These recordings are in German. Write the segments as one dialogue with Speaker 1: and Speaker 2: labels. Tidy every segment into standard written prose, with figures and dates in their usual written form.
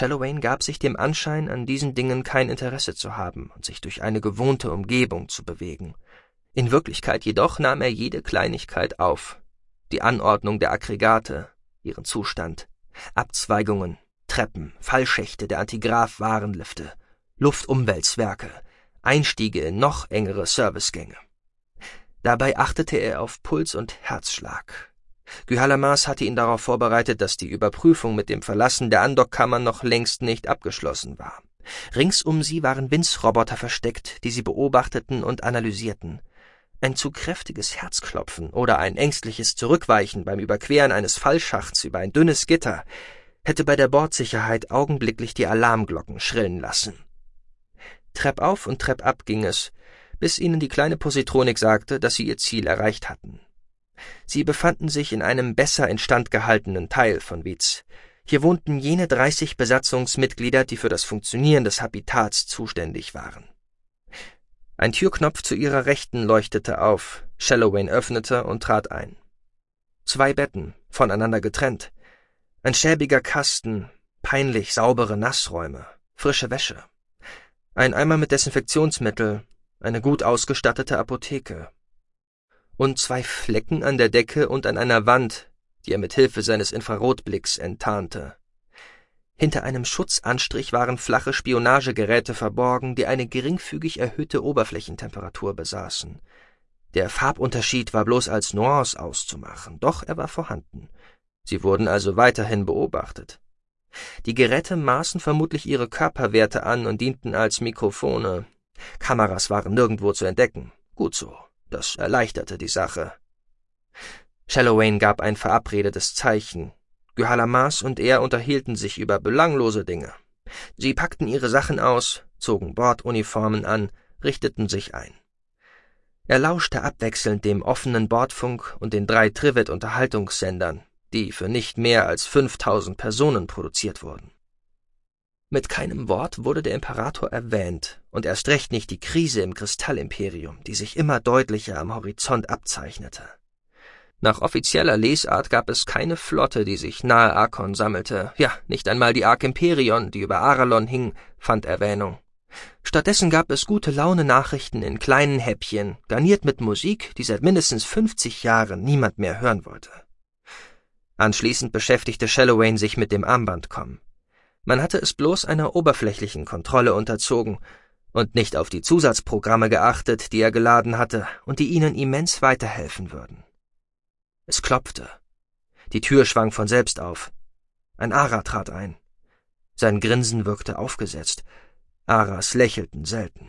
Speaker 1: Shallowayne gab sich dem Anschein, an diesen Dingen kein Interesse zu haben und sich durch eine gewohnte Umgebung zu bewegen. In Wirklichkeit jedoch nahm er jede Kleinigkeit auf. Die Anordnung der Aggregate, ihren Zustand, Abzweigungen, Treppen, Fallschächte der Antigrav-Warenlifte, Luftumwälzwerke, Einstiege in noch engere Servicegänge. Dabei achtete er auf Puls und Herzschlag. Gyhalamas hatte ihn darauf vorbereitet, dass die Überprüfung mit dem Verlassen der Andockkammer noch längst nicht abgeschlossen war. Rings um sie waren Winzroboter versteckt, die sie beobachteten und analysierten. Ein zu kräftiges Herzklopfen oder ein ängstliches Zurückweichen beim Überqueren eines Fallschachts über ein dünnes Gitter hätte bei der Bordsicherheit augenblicklich die Alarmglocken schrillen lassen. Treppauf und treppab ging es, bis ihnen die kleine Positronik sagte, dass sie ihr Ziel erreicht hatten. Sie befanden sich in einem besser instand gehaltenen Teil von Viz. Hier wohnten jene 30 Besatzungsmitglieder, die für das Funktionieren des Habitats zuständig waren. Ein Türknopf zu ihrer Rechten leuchtete auf, Shallowayne öffnete und trat ein. 2 Betten, voneinander getrennt. Ein schäbiger Kasten, peinlich saubere Nassräume, frische Wäsche. Ein Eimer mit Desinfektionsmittel, eine gut ausgestattete Apotheke. Und 2 Flecken an der Decke und an einer Wand, die er mit Hilfe seines Infrarotblicks enttarnte. Hinter einem Schutzanstrich waren flache Spionagegeräte verborgen, die eine geringfügig erhöhte Oberflächentemperatur besaßen. Der Farbunterschied war bloß als Nuance auszumachen, doch er war vorhanden. Sie wurden also weiterhin beobachtet. Die Geräte maßen vermutlich ihre Körperwerte an und dienten als Mikrofone. Kameras waren nirgendwo zu entdecken. Gut so. Das erleichterte die Sache. Shallowayne gab ein verabredetes Zeichen. Gyhalamas und er unterhielten sich über belanglose Dinge. Sie packten ihre Sachen aus, zogen Borduniformen an, richteten sich ein. Er lauschte abwechselnd dem offenen Bordfunk und den 3 Trivet-Unterhaltungssendern, die für nicht mehr als 5000 Personen produziert wurden. Mit keinem Wort wurde der Imperator erwähnt, und erst recht nicht die Krise im Kristallimperium, die sich immer deutlicher am Horizont abzeichnete. Nach offizieller Lesart gab es keine Flotte, die sich nahe Arkon sammelte, ja, nicht einmal die Ark Imperion, die über Aralon hing, fand Erwähnung. Stattdessen gab es gute-Laune-Nachrichten in kleinen Häppchen, garniert mit Musik, die seit mindestens 50 Jahren niemand mehr hören wollte. Anschließend beschäftigte Shallowayne sich mit dem Armbandkomm. Man hatte es bloß einer oberflächlichen Kontrolle unterzogen und nicht auf die Zusatzprogramme geachtet, die er geladen hatte und die ihnen immens weiterhelfen würden. Es klopfte. Die Tür schwang von selbst auf. Ein Ara trat ein. Sein Grinsen wirkte aufgesetzt. Aras lächelten selten.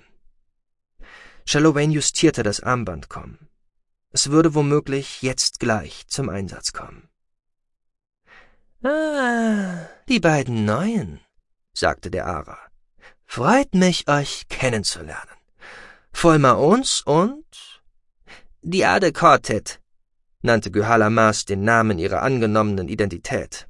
Speaker 1: Shallowayne justierte das Armbandkomm. Es würde womöglich jetzt gleich zum Einsatz kommen. »Ah, die beiden Neuen«, sagte der Ara. »Freut mich, euch kennenzulernen. Volmar Ons und Diade Cortet«, nannte Gyhalamas den Namen ihrer angenommenen Identität.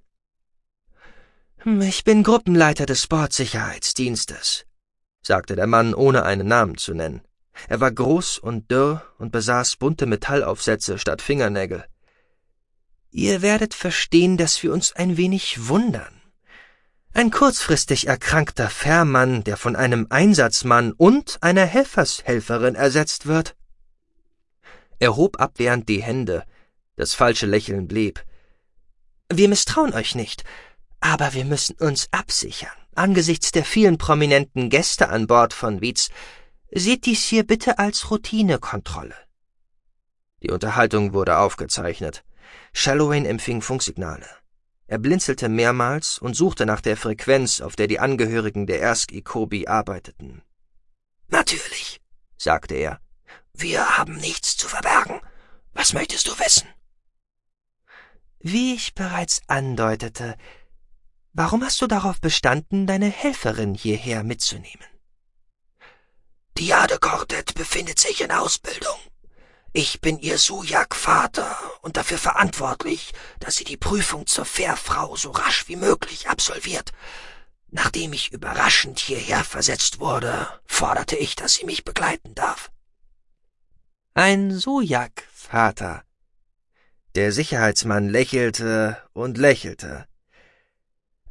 Speaker 1: »Ich bin Gruppenleiter des Bordsicherheitsdienstes«, sagte der Mann, ohne einen Namen zu nennen. Er war groß und dürr und besaß bunte Metallaufsätze statt Fingernägel. »Ihr werdet verstehen, dass wir uns ein wenig wundern. Ein kurzfristig erkrankter Fährmann, der von einem Einsatzmann und einer Helfershelferin ersetzt wird.« Er hob abwehrend die Hände. Das falsche Lächeln blieb. »Wir misstrauen euch nicht, aber wir müssen uns absichern. Angesichts der vielen prominenten Gäste an Bord von Viz, seht dies hier bitte als Routinekontrolle.« Die Unterhaltung wurde aufgezeichnet. Shallowayne empfing Funksignale. Er blinzelte mehrmals und suchte nach der Frequenz, auf der die Angehörigen der Ersk-Ikobi arbeiteten. »Natürlich«, sagte er. »Wir haben nichts zu verbergen. Was möchtest du wissen?« »Wie ich bereits andeutete, warum hast du darauf bestanden, deine Helferin hierher mitzunehmen?« »Diade Cortet befindet sich in Ausbildung. Ich bin ihr Sujak-Vater und dafür verantwortlich, dass sie die Prüfung zur Fährfrau so rasch wie möglich absolviert. Nachdem ich überraschend hierher versetzt wurde, forderte ich, dass sie mich begleiten darf.« »Ein Sujak-Vater.« Der Sicherheitsmann lächelte und lächelte.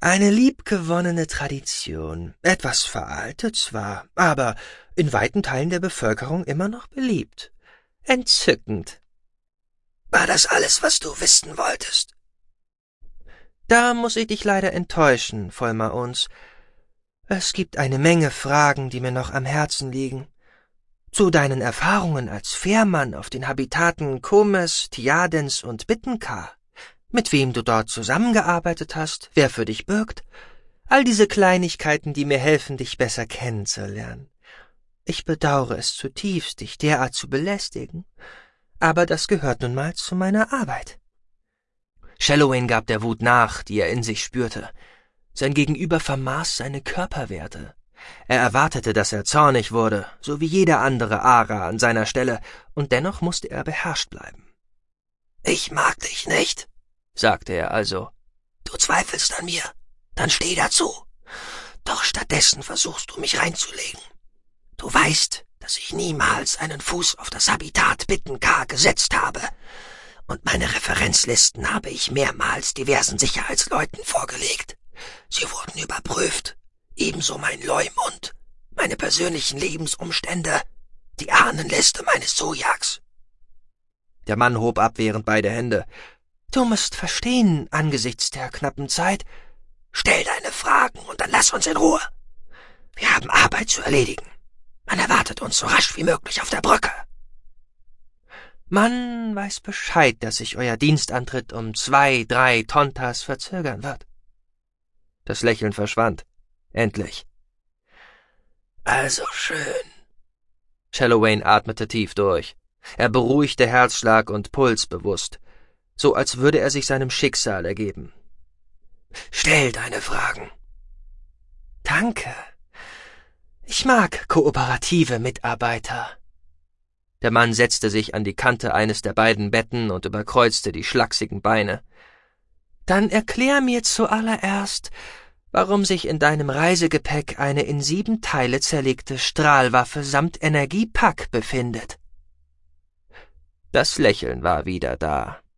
Speaker 1: Eine liebgewonnene Tradition, etwas veraltet zwar, aber in weiten Teilen der Bevölkerung immer noch beliebt. Entzückend.
Speaker 2: War das alles, was du wissen wolltest?
Speaker 1: Da muss ich dich leider enttäuschen, Vollmaons. Es gibt eine Menge Fragen, die mir noch am Herzen liegen. Zu deinen Erfahrungen als Fährmann auf den Habitaten Komes, Tiadens und Bittenkar, mit wem du dort zusammengearbeitet hast, wer für dich bürgt, all diese Kleinigkeiten, die mir helfen, dich besser kennenzulernen. Ich bedauere es zutiefst, dich derart zu belästigen, aber das gehört nun mal zu meiner Arbeit. Shallowain gab der Wut nach, die er in sich spürte. Sein Gegenüber vermaß seine Körperwerte. Er erwartete, dass er zornig wurde, so wie jeder andere Ara an seiner Stelle, und dennoch musste er beherrscht bleiben.
Speaker 2: »Ich mag dich nicht«,
Speaker 1: sagte er also.
Speaker 2: »Du zweifelst an mir, dann steh dazu. Doch stattdessen versuchst du, mich reinzulegen. Du weißt, dass ich niemals einen Fuß auf das Habitat Bittenkar gesetzt habe, und meine Referenzlisten habe ich mehrmals diversen Sicherheitsleuten vorgelegt. Sie wurden überprüft, ebenso mein Leumund, meine persönlichen Lebensumstände, die Ahnenliste meines Sojaks.«
Speaker 1: Der Mann hob abwehrend beide Hände. »Du musst verstehen, angesichts der knappen Zeit.«
Speaker 2: »Stell deine Fragen und dann lass uns in Ruhe. Wir haben Arbeit zu erledigen. Man erwartet uns so rasch wie möglich auf der Brücke.«
Speaker 1: »Man weiß Bescheid, dass sich euer Dienstantritt um 2, 3 Tontas verzögern wird.« Das Lächeln verschwand. Endlich.
Speaker 2: »Also schön.«
Speaker 1: Shallowain atmete tief durch. Er beruhigte Herzschlag und Puls bewusst, so als würde er sich seinem Schicksal ergeben.
Speaker 2: »Stell deine Fragen.«
Speaker 1: »Danke. Ich mag kooperative Mitarbeiter.« Der Mann setzte sich an die Kante eines der beiden Betten und überkreuzte die schlachsigen Beine. »Dann erklär mir zuallererst, warum sich in deinem Reisegepäck eine in 7 Teile zerlegte Strahlwaffe samt Energiepack befindet.« Das Lächeln war wieder da.